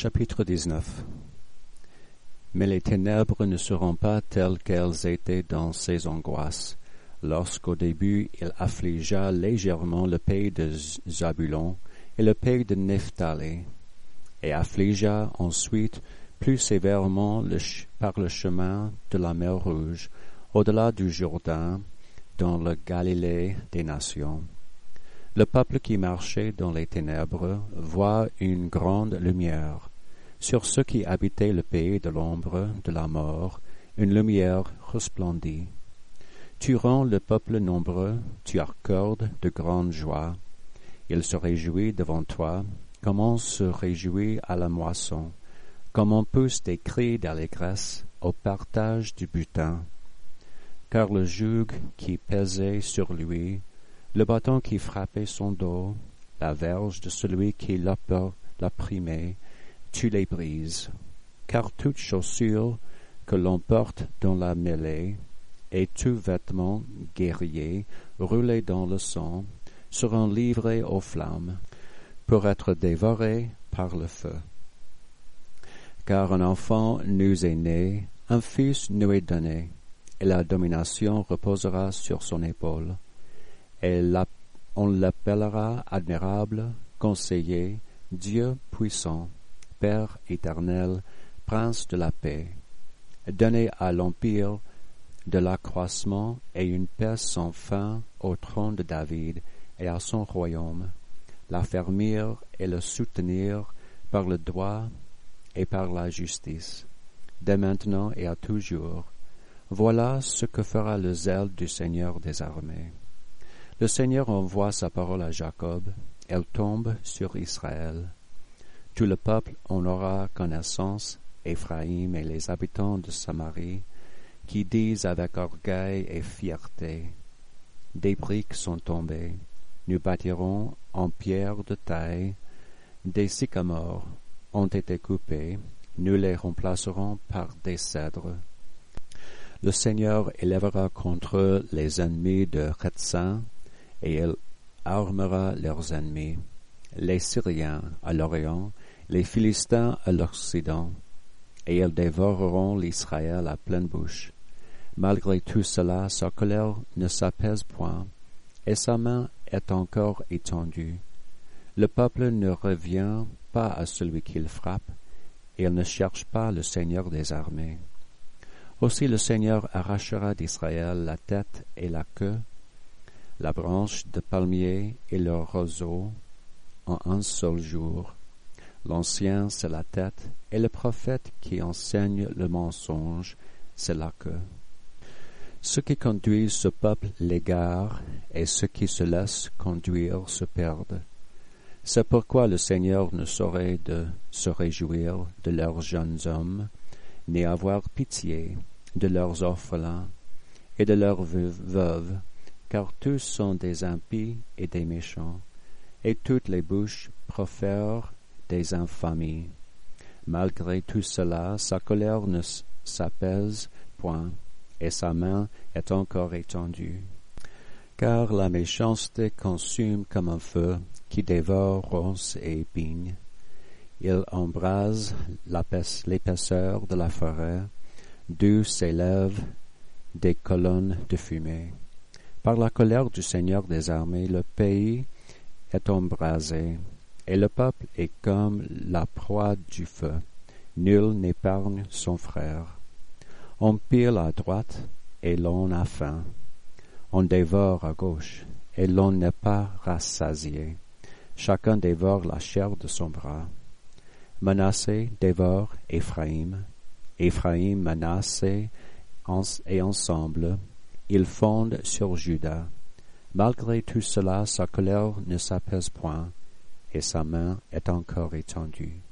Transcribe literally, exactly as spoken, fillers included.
Chapitre dix-neuf. Mais les ténèbres ne seront pas telles qu'elles étaient dans ses angoisses, lorsqu'au début il affligea légèrement le pays de Zabulon et le pays de Nephtali, et affligea ensuite plus sévèrement le ch- par le chemin de la mer Rouge, au-delà du Jourdain, dans le Galilée des nations. Le peuple qui marchait dans les ténèbres voit une grande lumière. Sur ceux qui habitaient le pays de l'ombre de la mort, une lumière resplendit. Tu rends le peuple nombreux, tu accordes de grandes joies. Il se réjouit devant toi, comme on se réjouit à la moisson, comme on pousse des cris d'allégresse au partage du butin. Car le joug qui pesait sur lui, le bâton qui frappait son dos, la verge de celui qui l'opprimait, tu les brises. Car toute chaussure que l'on porte dans la mêlée, et tout vêtement guerrier roulé dans le sang, seront livrés aux flammes, pour être dévorés par le feu. Car un enfant nous est né, un fils nous est donné, et la domination reposera sur son épaule. Et on l'appellera admirable, conseiller, Dieu puissant, Père éternel, Prince de la paix. Donné à l'empire de l'accroissement et une paix sans fin au trône de David et à son royaume, l'affermir et le soutenir par le droit et par la justice, dès maintenant et à toujours. Voilà ce que fera le zèle du Seigneur des armées. Le Seigneur envoie sa parole à Jacob, elle tombe sur Israël. Tout le peuple en aura connaissance, Éphraïm et les habitants de Samarie, qui disent avec orgueil et fierté, des briques sont tombées, nous bâtirons en pierre de taille, des sycamores ont été coupés, nous les remplacerons par des cèdres. Le Seigneur élèvera contre eux les ennemis de Retsin, et il armera leurs ennemis, les Syriens à l'Orient, les Philistins à l'Occident, et ils dévoreront l'Israël à pleine bouche. Malgré tout cela, sa colère ne s'apaise point, et sa main est encore étendue. Le peuple ne revient pas à celui qu'il frappe, et il ne cherche pas le Seigneur des armées. Aussi le Seigneur arrachera d'Israël la tête et la queue, la branche de palmier et le roseau en un seul jour. L'ancien, c'est la tête, et le prophète qui enseigne le mensonge, c'est la queue. Ceux qui conduisent ce peuple l'égarent, et ceux qui se laissent conduire se perdent. C'est pourquoi le Seigneur ne saurait de se réjouir de leurs jeunes hommes, ni avoir pitié de leurs orphelins et de leurs veuves, car tous sont des impies et des méchants, et toutes les bouches profèrent des infamies. Malgré tout cela, sa colère ne s'apaise point, et sa main est encore étendue. Car la méchanceté consume comme un feu qui dévore ronces et épines. Il embrase l'épaisseur de la forêt, d'où s'élèvent des colonnes de fumée. Par la colère du Seigneur des armées, le pays est embrasé, et le peuple est comme la proie du feu. Nul n'épargne son frère. On pile à droite, et l'on a faim. On dévore à gauche, et l'on n'est pas rassasié. Chacun dévore la chair de son bras. Manassé dévore Éphraïm. Éphraïm, Manassé, et ensemble, ils fondent sur Juda. Malgré tout cela, sa colère ne s'apaise point, et sa main est encore étendue.